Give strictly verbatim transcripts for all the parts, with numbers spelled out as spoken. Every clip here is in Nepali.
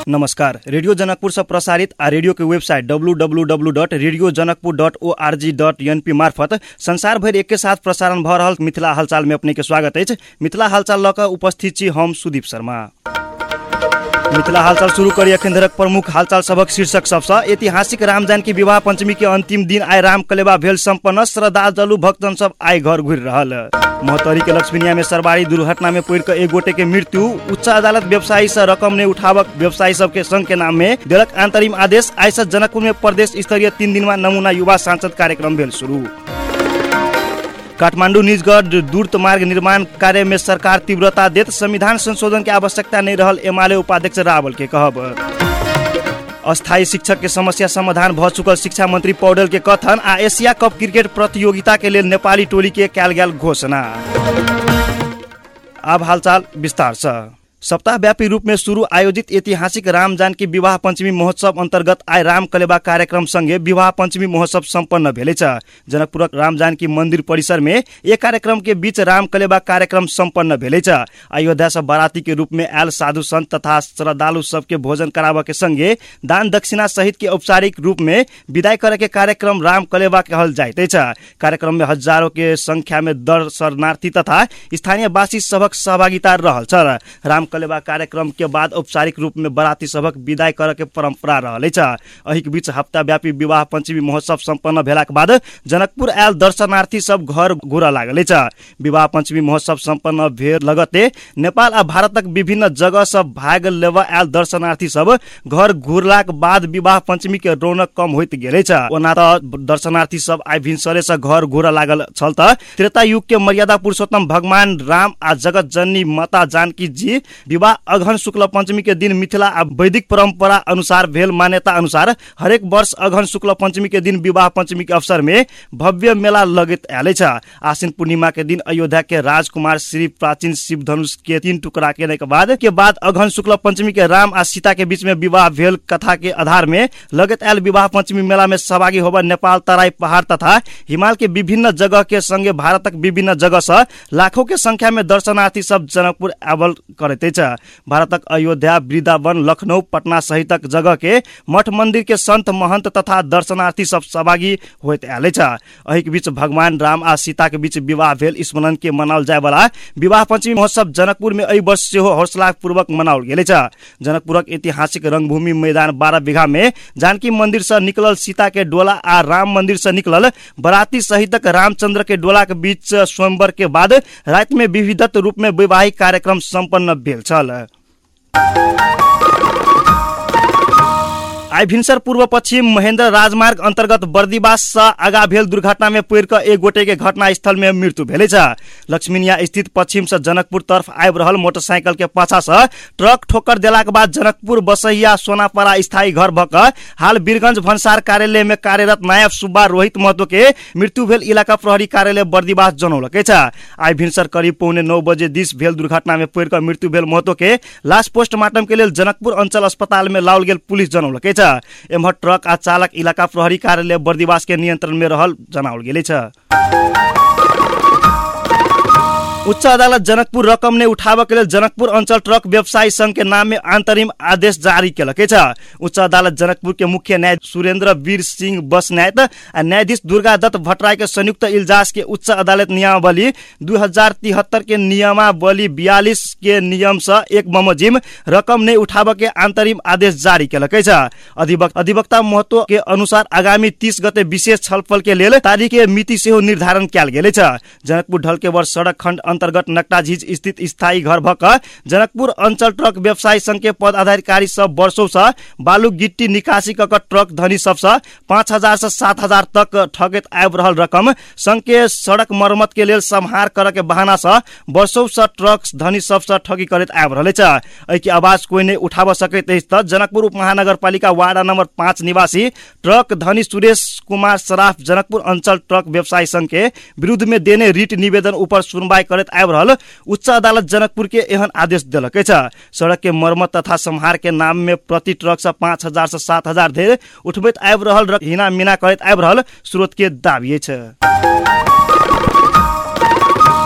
नमस्कार। रेडियो जनकपुर से प्रसारित आ रेडियो के website W W W dot radio Janakpur dot O R G dot N P मार्फत संसार भर एक के साथ प्रसारण भ रहल मिथिला हालचाल में अपने के स्वागत है। मिथिला हालचाल लऽ कऽ उपस्थित छी हम सुदीप शर्मा। मिथिला हालचाल शुरू करी अखन धरक प्रमुख हालचाल सबक शीर्षक सबसँ। ऐतिहासिक रामजानकी विवाह पंचमी के अंतिम दिन आइ राम कलेबा भेल संपन्न। श्रद्धालु भक्तजन सब आइ घर घुरि रहल। मोहतरी के लक्ष्मीनिया में सरबारी दुर्घटना में पड़ि एक गोटे के मृत्यु। उच्च अदालत व्यवसायी से रकम ने उठावक व्यवसायी सब के संघ के नाम में देलक अंतरिम आदेश। आइ से जनकपुर में प्रदेश स्तरीय तीन दिन में नमूना युवा सांसद कार्यक्रम भेल शुरू। काठमांडू निजगढ़ दूरत्व मार्ग निर्माण कार्य में सरकार तीव्रता देत। संविधान संशोधन के आवश्यकता नहीं रहल एमाले उपाध्यक्ष रावल के कहब। अस्थायी शिक्षक के समस्या समाधान भ चुकल शिक्षा मंत्री पौडेल के कथन। आ एशिया कप क्रिकेट प्रतियोगिता के लिए नेपाली टोली के कयल गेल घोषणा। अब हालचाल विस्तार से। सप्ताहव्यापी रूप में शुरू आयोजित ऐतिहासिक रामजानकी विवाह पंचमी महोत्सव अंतर्गत आइ राम कलेबा कार्यक्रम संगे विवाह पंचमी महोत्सव संपन्न भेले छ। जनकपुरक रामजानकी मंदिर परिसर में एक कार्यक्रम के बीच राम कलेबा कार्यक्रम संपन्न भेले छ। अयोध्या से बाराती के रूप में आयल साधु संत तथा श्रद्धालु सबके भोजन कराबे के संगे दान दक्षिणा सहित के औपचारिक रूप में विदाई करे के कार्यक्रम राम कलेबा कहल जाइत छ। कार्यक्रम में हजारों के संख्या में दर्शनार्थी तथा स्थानीय वासी सबक सहभागिता रहल छ। राम कलेबा कार्यक्रम के बाद औपचारिक रूप में बराती सबक विदाई करे के परंपरा रहले छ। एहि के बीच हफ्ता व्यापी विवाह पंचमी महोत्सव संपन्न भेला के बाद जनकपुर आयल दर्शनार्थी सब घर घुरा लागले छ। विवाह पंचमी महोत्सव संपन्न भेल लगते नेपाल आ भारतक विभिन्न जगह सब भाग लेवा आयल दर्शनार्थी सब घर घुरला के बाद विवाह पंचमी के रौनक कम होइत गेले छ। ओना त दर्शनार्थी सब आइ भिनसरे से घर घुरा लागल छल त त्रेता युग के मर्यादा पुरुषोत्तम भगवान राम आ जगत जननी माता जानकी जी विवाह अगहन शुक्ल पंचमी के दिन मिथिला आ वैदिक परंपरा अनुसार भेल। मान्यता अनुसार हरेक वर्ष अगहन शुक्ल पंचमी के दिन विवाह पंचमी के अवसर में भव्य मेला लगत आले छ। आश्विन पूर्णिमा के दिन अयोध्या के राजकुमार श्री प्राचीन शिव धनुष के तीन टुकड़ा के के बाद के बाद अगहन शुक्ल पंचमी के राम आ सीता के बीच में विवाह भेल। कथा के आधार में लगत आयल विवाह पंचमी मेला में सहभागी होबा नेपाल तराई पहाड़ तथा हिमाल के विभिन्न जगह के संगे भारतक विभिन्न जगह से लाखों के संख्या में दर्शनार्थी सब जनकपुर आबल करते छ। भारतक अयोध्या, वृंदावन, लखनऊ, पटना सहितक जगह के मठ मंदिर के संत महंत तथा दर्शनार्थी सब सहभागी होइत आले छ। एहि के बीच भगवान राम आ सीता के बीच विवाह भेल स्मरण के मनाओल जाय वाला विवाह पंचमी महोत्सव जनकपुर में एहि वर्ष सेहो हौसला पूर्वक मनाओल गेले छ। जनकपुरक ऐतिहासिक रंगभूमि मैदान बारह बीघा में जानकी मंदिर से निकलल सीता के डोला आ राम मंदिर से निकलल बराती सहितक रामचंद्र के डोला के बीच स्वयंवर के बाद रात में विविधत रूप में वैवाहिक कार्यक्रम संपन्न भेल छल। आइ भिनसर पूर्व पश्चिम महेन्द्र राजमार्ग अंतर्गत बर्दिवास से आगा भेल दुर्घटना में पड़ि कऽ एक गोटे के घटना स्थल में मृत्यु भेले छ। लक्ष्मीनिया स्थित पश्चिम से जनकपुर तरफ आबि रहल मोटरसाइकिल के पाछा से ट्रक ठोकर देला के बाद जनकपुर बसैया सोनापरा स्थायी घर भऽ कऽ हाल बीरगंज भन्सार कार्यालय में कार्यरत नायब सुब्बा रोहित महतो के मृत्यु भेल इलाका प्रहरी कार्यालय बर्दिवास जनौलकै छ। आइ भिनसर करीब पौने नौ बजे दिस भेल दुर्घटना में पड़ि कऽ मृत्यु भेल महतो के लाश पोस्टमार्टम के लेल जनकपुर अंचल अस्पताल में लाओल गेल पुलिस जनौलकै छ। एम्हर ट्रक आ चालक इलाका प्रहरी कार्यालय बर्दिवास के नियंत्रण में रहल जनाओल गेले छ। उच्च अदालत जनकपुर रकम ने उठाबे के लेल जनकपुर अंचल ट्रक व्यवसायी संघ के नाम में अंतरिम आदेश जारी केलकै छ। उच्च अदालत जनकपुर के मुख्य न्यायाधीश सुरेंद्र वीर सिंह बसनायत आ न्यायाधीश दुर्गा दत्त भट्टराय के संयुक्त इल्जास के उच्च अदालत नियमावली दू हजार तिहत्तर के नियमावली बयालीस के नियम से एक बमोजिम रकम ने उठाबे के अंतरिम आदेश जारी केलकै छ। अधिवक्ता महतो के अनुसार आगामी तीस गते विशेष छलफल के लेल तारीख के मिति सेहो निर्धारण कयल गेले छ। जनकपुर ढलकेवर सड़क खंड अंतर्गत नकटाझीज स्थित स्थायी घर भऽ कऽ जनकपुर अंचल ट्रक व्यवसायी संघ के पदाधिकारी सब वर्षों से बालू गिट्टी निकासी कऽ ट्रक धनी सब से पाँच हजार से सात हजार तक ठगैत आबि रहल रकम संघ के सड़क मरम्मत के लेल सम्हार करे के बहाना से वर्षों से ट्रक धनी सब से ठगी करैत आबि रहले छ। एहि के आवाज कोई नहीं उठाबऽ सकैत अछि तऽ जनकपुर उप महानगर पालिका वार्ड नंबर पाँच निवासी ट्रक धनी सुरेश कुमार सराफ जनकपुर अंचल ट्रक व्यवसायी संघ के विरुद्ध में देने रिट निवेदन ऊपर सुनवाई करैत आबि रहल उच्च अदालत जनकपुर के एहन आदेश दिलकै छ। सड़क के मरम्मत तथा सम्हार के नाम में प्रति ट्रक से पाँच हजार से सात हजार धरि उठबैत आबि रहल हिना मिना करैत आबि रहल स्रोत के दावी छ।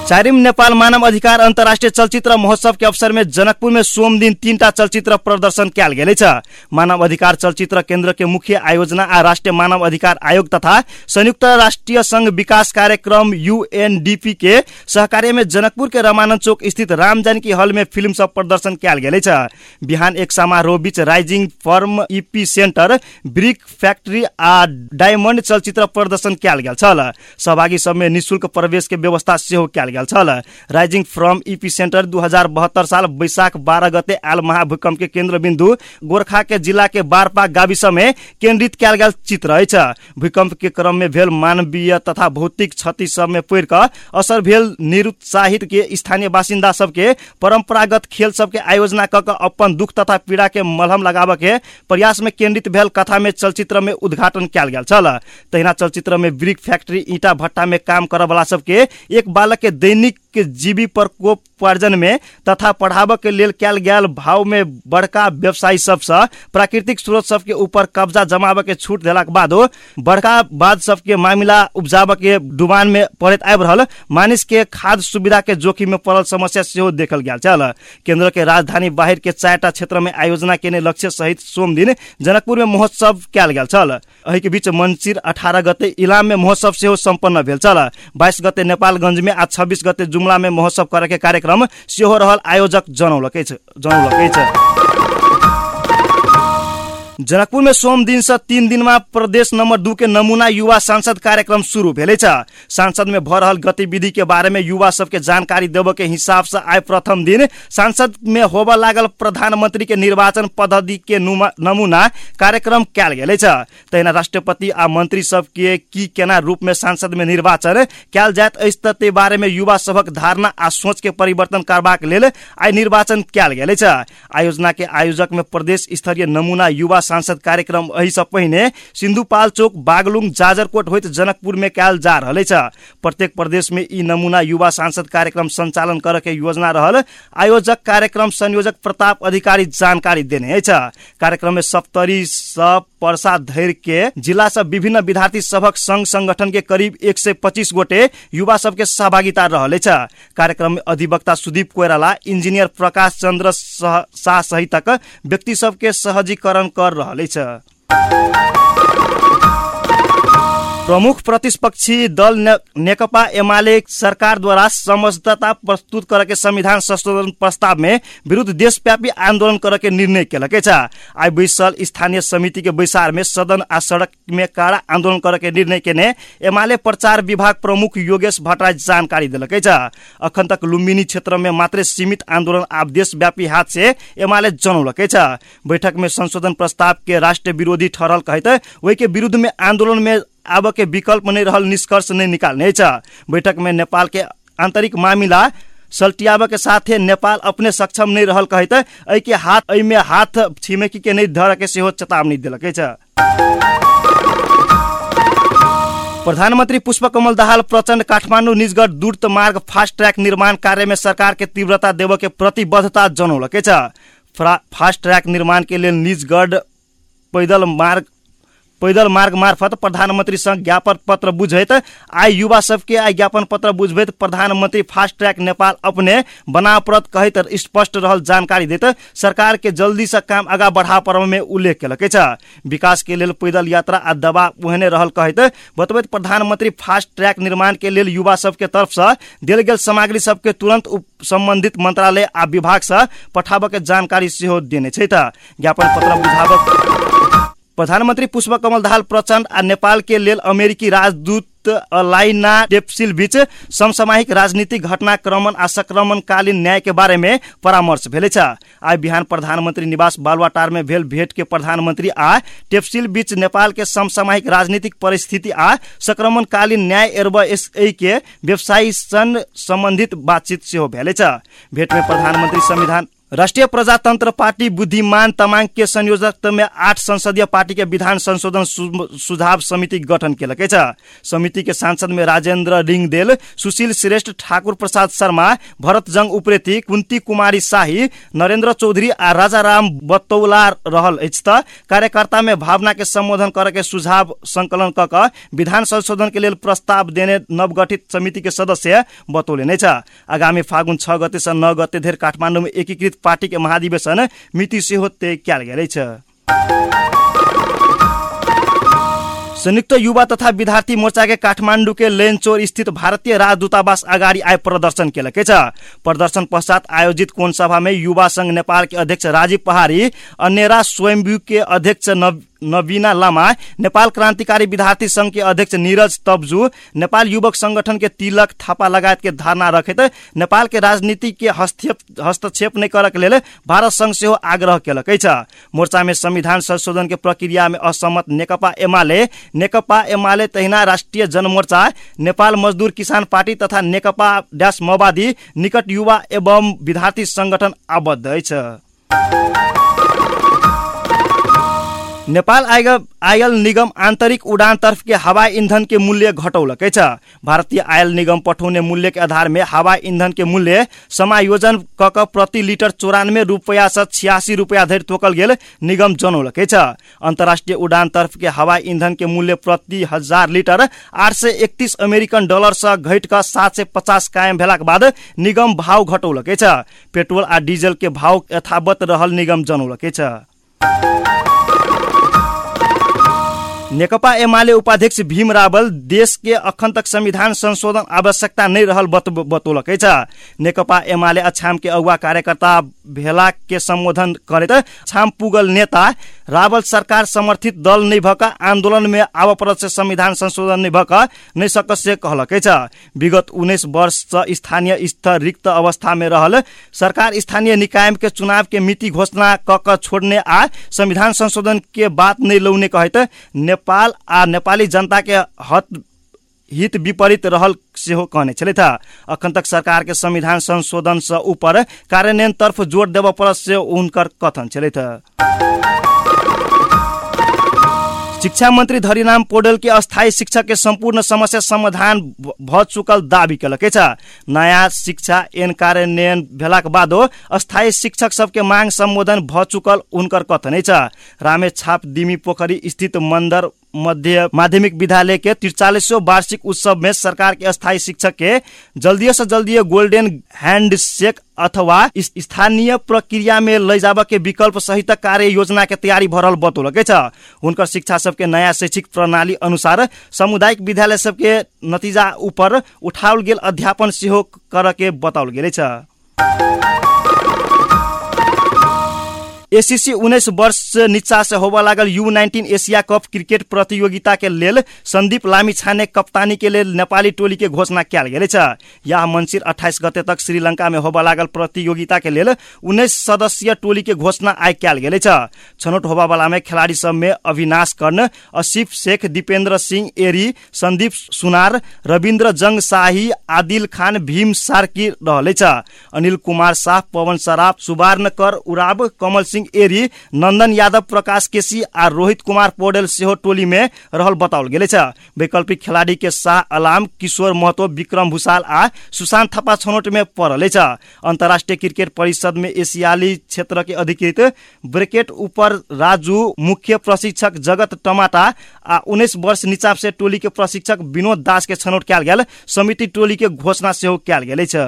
चारिम नेपाल मानव अधिकार अन्तर्राष्ट्रिय चलचित्र महोत्सव के अवसर में जनकपुर में सोम दिन तीनटा चलचित्र प्रदर्शन कयल गेल छ। मानव अधिकार चलचित्र केंद्र के मुख्य आयोजना आ राष्ट्रीय मानव अधिकार आयोग तथा संयुक्त राष्ट्रीय संघ विकास कार्यक्रम यूएनडीपी के सहकार्य में जनकपुर के रमानंद चौक स्थित राम जानकी हॉल में फिल्म सब प्रदर्शन कयल गेल छ। बिहान एक समारोह बीच rising firm EP centre, brick factory आ डायमंड चलचित्र प्रदर्शन कयल गेल छल। सहभागी सब में निःशुल्क प्रवेश के व्यवस्था सेहो कयल गेल छल। राइजिंग फ्रॉम ईपी सेंटर दू हजार बहत्तर साल बैशाख बारह गते आयल महाभूकंप के केंद्र बिंदु गोरखा के जिला के बारपा गाविस में केंद्रित कयल गेल चित्र अछि। भूकंप के क्रम में भेल मानवीय तथा भौतिक क्षति सब में पड़ कऽ असर भेल निरुत्साहित के स्थानीय बासिंदा सबके परंपरागत खेल सबके आयोजना कऽ कऽ अपन दुख तथा पीड़ा के मलहम लगाबऽ के प्रयास में केंद्रित भेल कथा में चलचित्र में उद्घाटन कयल गेल छल। तहिना चलचित्र में ब्रिक फैक्ट्री ईटा भट्टा में काम करऽ वाला सबके एक बालक के दैनिक के जीवी प्रकोपार्जन में तथा पढ़ाबऽ के लेल कयल गेल भाव में बड़का व्यवसायी सबसँ प्राकृतिक स्रोत सबके ऊपर कब्जा जमाबऽ के छूट देलाक बादो बड़का बाद सबके मामला उपजाबऽ के डुबान में पड़ैत आबि रहल मानिस के खाद्य सुविधा के जोखिम में पड़ल समस्या सेहो देखल गेल छल। केंद्र के राजधानी बाहर के चारिटा क्षेत्र में आयोजना केने लक्ष्य सहित सोम दिन जनकपुर में महोत्सव कयल गेल छल। एहि के बीच मंचिर अठारह गते इलाम में महोत्सव सेहो संपन्न भेल छल। बाईस गते नेपालगंज में आ छब्बीस गते जुमला में महोत्सव करे के कार्यक्रम सेहो रहल, आयोजक जनौलकै छ जनौलकै छ। जनकपुर में सोम दिन से तीन दिन में प्रदेश नंबर दू के नमूना युवा सांसद कार्यक्रम शुरू भेले छ। सांसद में भ रहल गतिविधि के बारे में युवा सबके जानकारी देबऽ के हिसाब से आइ प्रथम दिन सांसद में होबऽ लागल प्रधानमंत्री के निर्वाचन पद्धति के नमूना कार्यक्रम कयल गेल छ। तहिना राष्ट्रपति आ मंत्री सब के की केना रूप में सांसद में निर्वाचन कयल जायत अछि तते बारे में युवा सबक धारणा आ सोच के परिवर्तन करबाक लेल आइ निर्वाचन कयल गेल छ। आयोजना के आयोजक में प्रदेश स्तरीय नमूना युवा सांसद कार्यक्रम एहि से पहिने सिंधुपाल चौक, बागलुंग, जाजरकोट होइत जनकपुर में कयल जा रहल छ। प्रत्येक प्रदेश में ई नमूना युवा सांसद कार्यक्रम संचालन करे के योजना रहल आयोजक कार्यक्रम संयोजक प्रताप अधिकारी जानकारी देने छ। कार्यक्रम में सप्तरी सब पर्सा धैर्य के जिला से विभिन्न विद्यार्थी सबक संघ संगठन के करीब एक सौ पच्चीस गोटे युवा सबके सहभागिता रहल छ। कार्यक्रम में अधिवक्ता सुदीप कोइराला, इंजीनियर प्रकाश चंद्र शाह सहितक व्यक्ति सबके सहजीकरण कर रहल छ। प्रमुख प्रतिपक्षी दल ने, नेकपा एमाले सरकार द्वारा समझौता प्रस्तुत करे के संविधान संशोधन प्रस्ताव में विरुद्ध देशव्यापी आंदोलन करे के निर्णय केलकै छ। आई बैसल स्थानीय समिति के बैसार में सदन आ सड़क में कड़ा आंदोलन करे के निर्णय केने एमाले प्रचार विभाग प्रमुख योगेश भट्टराई जानकारी देलकै छ। अखन तक लुम्बिनी क्षेत्र में मात्र सीमित आंदोलन आब देशव्यापी हाथ से एमाले जनौलकै छ। बैठक में संशोधन प्रस्ताव के राष्ट्र विरोधी ठहरल कहैत ओहि के विरुद्ध में आंदोलन में आब के विकल्प नहीं रहल निष्कर्ष नहीं निकालने छ। बैठक में नेपाल के आंतरिक मामला सल्टियाब के साथे नेपाल अपने सक्षम नहीं रहल कहते एहि के हाथ एहि में हाथ छिमेकी के नहीं धर के सेहो चेतावनी देलकै छ। प्रधानमंत्री पुष्पकमल दाहाल प्रचंड काठमाडौँ निजगढ द्रुत मार्ग फास्ट ट्रैक निर्माण कार्य में सरकार के तीव्रता देव के प्रतिबद्धता जनौलकै छ। फास्ट ट्रैक निर्माण के लिए निजगढ पैदल मार्ग पैदल मार्ग मार्फत प्रधानमंत्री संग ज्ञापन पत्र बुझैत आई युवा सबके आई ज्ञापन पत्र बुझबैत प्रधानमंत्री फास्ट ट्रैक नेपाल अपने बनाप्रत कहैत स्पष्ट रहल जानकारी देत सरकार के जल्दी से काम आगा बढ़ा पर्व में उल्लेख केलकै छ। विकास के लेल पैदल यात्रा आ दबाव ओहने रहल कहैत बतबैत प्रधानमंत्री फास्ट ट्रैक निर्माण के लेल युवा सबके तरफ से देल गेल सामग्री सबके तुरंत संबंधित मंत्रालय आ विभाग से पठाबऽ के जानकारी सेहो देने छै। ज्ञापन पत्र बुझाबऽ प्रधानमंत्री पुष्पकमल दाहाल प्रचंड आ नेपाल के लेल अमेरिकी राजदूत अलाइना डेप्सिल बीच समसामयिक राजनीतिक घटनाक्रमण आ संक्रमणकालीन न्याय के बारे में परामर्श भेले छ। आई बिहान प्रधानमंत्री निवास बालुवाटार में भेल भेंट के प्रधानमंत्री आ टेप्सिल बीच नेपाल के समसामयिक राजनीतिक परिस्थिति आ संक्रमणकालीन न्याय एवं एसए के व्यवसायी संग संबंधित बातचीत सेहो भेले छ। भेंट में प्रधानमंत्री संविधान राष्ट्रीय प्रजातंत्र पार्टी बुद्धिमान तमांग के संयोजकत्व में आठ संसदीय पार्टी के विधान संशोधन सुझाव समिति गठन केलकै छ। समिति के सांसद में राजेंद्र रिंगदेल, सुशील श्रेष्ठ, ठाकुर प्रसाद शर्मा, भरत जंग उप्रेती, कुंती कुमारी शाही, नरेंद्र चौधरी आ राजाराम बतौला रहल अछि त कार्यकर्ता में भावना के संबोधन करके सुझाव संकलन क क विधान संशोधन के लेल प्रस्ताव देने नवगठित समिति के सदस्य बतौले नै छ। आगामी फागुन छ गते से नौ गते धरि काठमाडौँ में एकीकृत पार्टी के महाधिवेशन मिति सेहो तय कयल गेल छ। संयुक्त युवा तथा विद्यार्थी मोर्चा के काठमांडू के लेनचोर स्थित भारतीय राजदूतावास अगाडि आए प्रदर्शन केलकै छ। प्रदर्शन पश्चात आयोजित कोन सभा में युवा संघ नेपाल के अध्यक्ष राजीव पहाड़ी, अन्यरा स्वयंभू के अध्यक्ष नव नवीना लामा, नेपाल क्रान्तिकारी विद्यार्थी संघ के अध्यक्ष नीरज तब्जू, नेपाल युवक संगठन के तिलक थापा लगायत के धारणा रखैत नेपाल के राजनीति के हस्तक्षेप नै करक लेल भारत संघ सेहो आग्रह केलकै छ। मोर्चा में संविधान संशोधन के प्रक्रिया में असहमत नेकपा एमाले, नेकपा एमाले तहिना राष्ट्रिय जनमोर्चा, नेपाल मजदूर किसान पार्टी तथा नेकपा डैश माओवादी, निकट युवा एवं विद्यार्थी संगठन आबद्ध अछि। नेपाल आयल निगम आंतरिक उड़ान तर्फ के हवाई ईंधन के मूल्य घटौलकै छ। भारतीय आयल निगम पठाउने मूल्य के आधार में हवाई ईंधन के मूल्य समायोजन क क प्रति लिटर चौरानवे रुपया से छियासी रुपया धरि तोकल गेल निगम जनौलकै छ। अंतर्राष्ट्रीय उड़ान तर्फ के हवाई ईंधन के मूल्य प्रति हजार लीटर आठ सय एकतीस अमेरिकन डॉलर से घट क सात सय पचास कायम भेलाक बाद निगम भाव घटौलकै छ। पेट्रोल आ डीजल के भाव यथावत रहल निगम जनौलकै छ। नेकपा एमाले उपाध्यक्ष भीम रावल देश के अखन तक संविधान संशोधन आवश्यकता नहीं रहल बतौलकै छ। नेकपा एमाले अछाम के अगुवा कार्यकर्ता भेला के संबोधन करैत अछाम पुगल नेता रावल सरकार समर्थित दल नहीं भक आंदोलन में आव परत से संविधान संशोधन नहीं भक नहीं सकत से कहलकै छ। विगत उन्नीस वर्ष से स्थानीय स्तर रिक्त अवस्था में रहल सरकार स्थानीय निकाय के चुनाव के मिति घोषणा क क छोड़ने आ संविधान संशोधन के बात नहीं लौने कहैत नेपाल आ नेपाली जनता के हत हित विपरीत रहल सेहो कहने छलै था। अखन तक सरकार के संविधान संशोधन से ऊपर कार्यान्वयन तरफ जोर देव पर से उनकर कथन छलै था। शिक्षा मंत्री धरीराम पौडेल के अस्थायी शिक्षा के संपूर्ण समस्या समाधान भ चुकल दावी केलकै छ। नया शिक्षा ऐन कार्यान्वयन भेलाक बादो अस्थायी शिक्षक सबके मांग संबोधन भ चुकल उनकर कथन छ। रामेछाप दिमी पोखरी स्थित मंदर मध्य माध्यमिक विद्यालय के तिरचालीसवें वार्षिक उत्सव में सरकार के अस्थायी शिक्षक के जल्दी से जल्दी गोल्डन हैंडशेक अथवा स्थानीय प्रक्रिया में ले जाब के विकल्प सहित कार्य योजना के तैयारी भरल बतौलकै छ। उनकर शिक्षा सबके नया शैक्षिक प्रणाली अनुसार सामुदायिक विद्यालय सबके नतीजा ऊपर उठाओल गेल अध्यापन सेहो कर के बताओल गेल छ। एसीसी उन्नीस वर्ष नीचा से होबा लागल U nineteen Asia cup cricket प्रतियोगिता के लेल संदीप लामिछाने कप्तानी के लेल नेपाली टोली के घोषणा कयल गेल छ। यह मंसिर अट्ठाईस गते तक श्रीलंका में होबा लागल प्रतियोगिता के लेल उन्नीस सदस्यीय टोली के घोषणा आइ कयल गेल छ। छनौट होबा वाला में खिलाड़ी सब में अविनाश कर्ण, असिफ शेख, दीपेंद्र सिंह एरी, संदीप सुनार, रविंद्र जंग शाही, आदिल खान, भीम सार्की रहले छ। अनिल कुमार शाह, पवन सराफ, सुवर्णकर उराव, कमल सिंह एरी, नंदन यादव, प्रकाश केसी आ रोहित कुमार पौडेल सेहो टोली में रहल बताओल गेल छ। वैकल्पिक खिलाड़ी के शाह अलाम, किशोर महतो, विक्रम भूषाल आ सुशांत थापा छनौट में पड़ल छ। अंतर्राष्ट्रीय क्रिकेट परिषद में एशियाली क्षेत्र के अधिकृत ब्रैकेट ऊपर राजू, मुख्य प्रशिक्षक जगत टमाटा आ उन्नीस वर्ष नीचा से टोली के प्रशिक्षक विनोद दास के छनौट कयल गेल समिति टोली के घोषणा सेहो कयल गेल छ।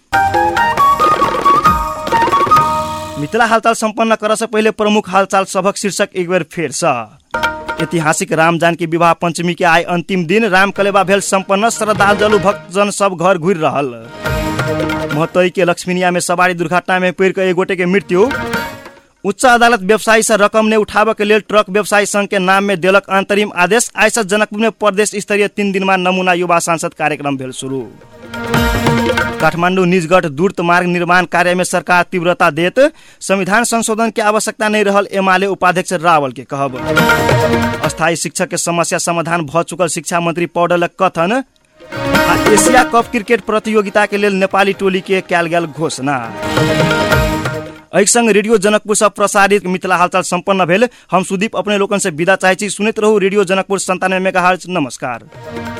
मिथिला हालचाल संपन्न कर से पहले प्रमुख हालचाल सबक शीर्षक एक बार फिर से। ऐतिहासिक राम जानकी विवाह पंचमी के आइ अंतिम दिन राम कलेबा भेल संपन्न, श्रद्धालु भक्तजन सब घर घुर रहल। महतई के लक्ष्मीनिया में सवारी दुर्घटना में पड़ के एक गोटे के मृत्यु। उच्च अदालत व्यवसायी से रकम ने उठाव के लिए ट्रक व्यवसायी संघ के नाम में देलक अंतरिम आदेश। आइस जनकपुर में प्रदेश स्तरीय तीन दिन में नमूना युवा सांसद कार्यक्रम भेल शुरू। काठमाडौँ निजगढ़ दूरत मार्ग निर्माण कार्य में सरकार तीव्रता देत, संविधान संशोधन की आवश्यकता नहीं रहल एमाले उपाध्यक्ष रावल के कहब। अस्थायी शिक्षक के समस्या समाधान भ चुकल शिक्षा मंत्री पौडेलक कथन। आ एशिया कप क्रिकेट प्रतियोगिता के लिए नेपाली टोली के कयल गेल घोषणा। एहि संग रेडियो जनकपुर से प्रसारित मिथिला हालचाल संपन्न भेल। हम सुदीप अपने लोकन से विदा चाहै छी। सुनैत रहू रेडियो जनकपुर संतानवे मेगाहर्ट्ज। नमस्कार।